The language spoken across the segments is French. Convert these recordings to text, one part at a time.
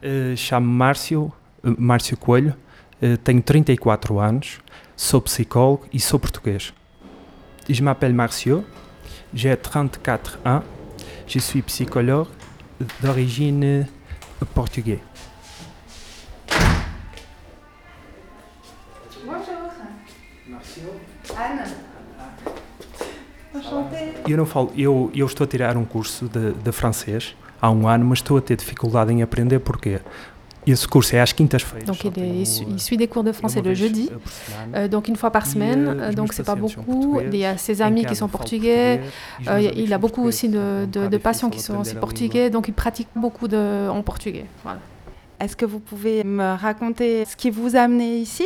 Chamo-me Márcio Coelho, tenho 34 anos, sou psicólogo e sou português. Je m'appelle Márcio, j'ai 34 ans, je suis psychologue d'origine portugaise. Bonjour. Márcio. Ana. Enchantée. Eu estou a tirar um curso de francês há um ano, mas estou a ter dificuldade em aprender porque esse curso é às quintas-feiras. Donc il suit des cours de français le jeudi, donc une fois par semaine, donc c'est pas beaucoup. Il y a ses amis qui sont portugais, il a beaucoup aussi de patients qui sont aussi portugais, donc il pratique beaucoup en portugais. Voilà. Est-ce que vous pouvez me raconter ce qui vous a amené ici?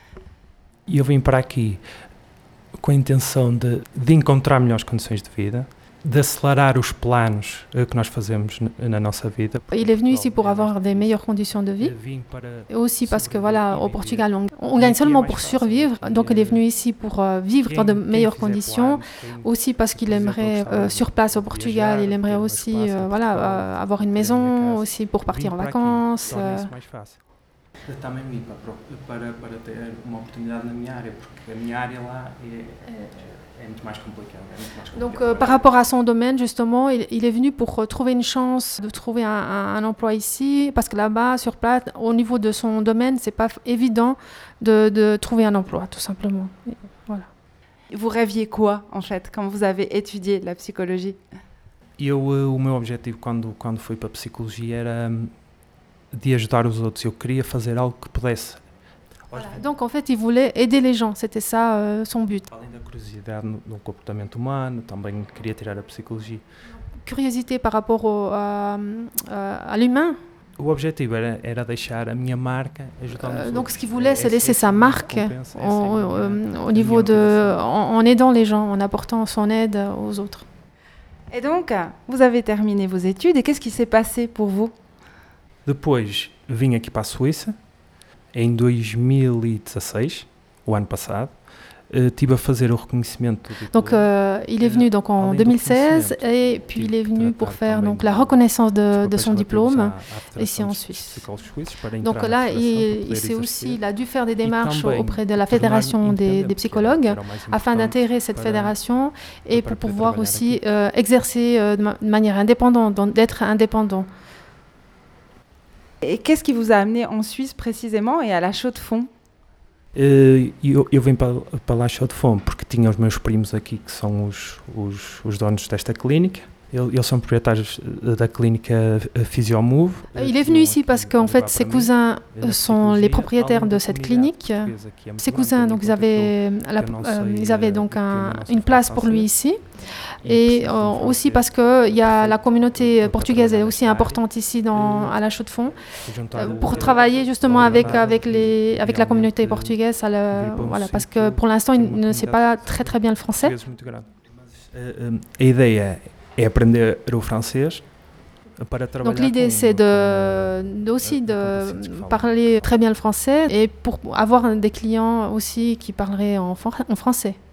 Eu vim para aqui com a intenção de encontrar melhores condições de vida, de acelerar os planos que nós fazemos na nossa vida. Il est venu ici pour avoir des meilleures conditions de vie, et aussi parce que voilà, au Portugal, on gagne seulement pour survivre, donc il est venu ici pour vivre dans de meilleures conditions, aussi parce qu'il aimerait, sur place au Portugal, il aimerait aussi avoir une maison, aussi pour partir en vacances. Também vim para ter uma oportunidade na minha área, porque a minha área lá é muito mais complicada. Donc par rapport à son domaine, justement, il est venu pour trouver une chance de trouver un emploi ici, parce que là-bas, sur place, au niveau de son domaine, c'est pas évident de trouver un emploi, tout simplement. Et voilà. Vous rêviez quoi, en fait, quand vous avez étudié la psychologie? O meu objetivo quando fui para a psicologia era de ajudar os outros. Eu queria fazer algo que pudesse. Voilà. Donc en fait, il voulait aider les gens, c'était ça son but. Além da curiosidade no comportamento humano, também queria tirar a psicologia. Curiosité par rapport à l'humain. O objetivo era deixar a minha marca ajudando. Donc ce qu'il voulait, c'est laisser sa marque au niveau en aidant les gens, en apportant son aide aux autres. Et donc, vous avez terminé vos études, et qu'est-ce qui s'est passé pour vous? Depois vim aqui para a Suíça, em 2016, o ano passado, estive a fazer o reconhecimento do diploma. Donc il est venu donc en 2016 et puis il est venu pour faire donc la reconnaissance de son diplôme ici en Suisse. Donc là il a dû faire des démarches auprès de la fédération des psychologues afin d'intégrer cette fédération et pour pouvoir aussi exercer de manière indépendante, donc d'être indépendant. Et qu'est-ce qui vous a amené en Suisse précisément et à La Chaux-de-Fonds? Eu vim para La Chaux-de-Fonds porque tinha os meus primos aqui que são os donos desta clínica. Eles sont propriétaires da clínica Physiomove. Il est venu ici parce qu'en fait ses cousins sont les propriétaires de cette clinique. Ses cousins donc ils avaient donc une place pour lui ici. Et aussi parce que il y a la communauté portugaise est aussi importante ici à La Chaux-de-Fonds pour travailler justement avec la communauté portugaise. Voilà, parce que pour l'instant il ne sait pas très bien le français. A ideia é aprender o francês para trabalhar. Donc l'idée c'est aussi de parler très bien le français et pour avoir des clients aussi qui parleraient en français.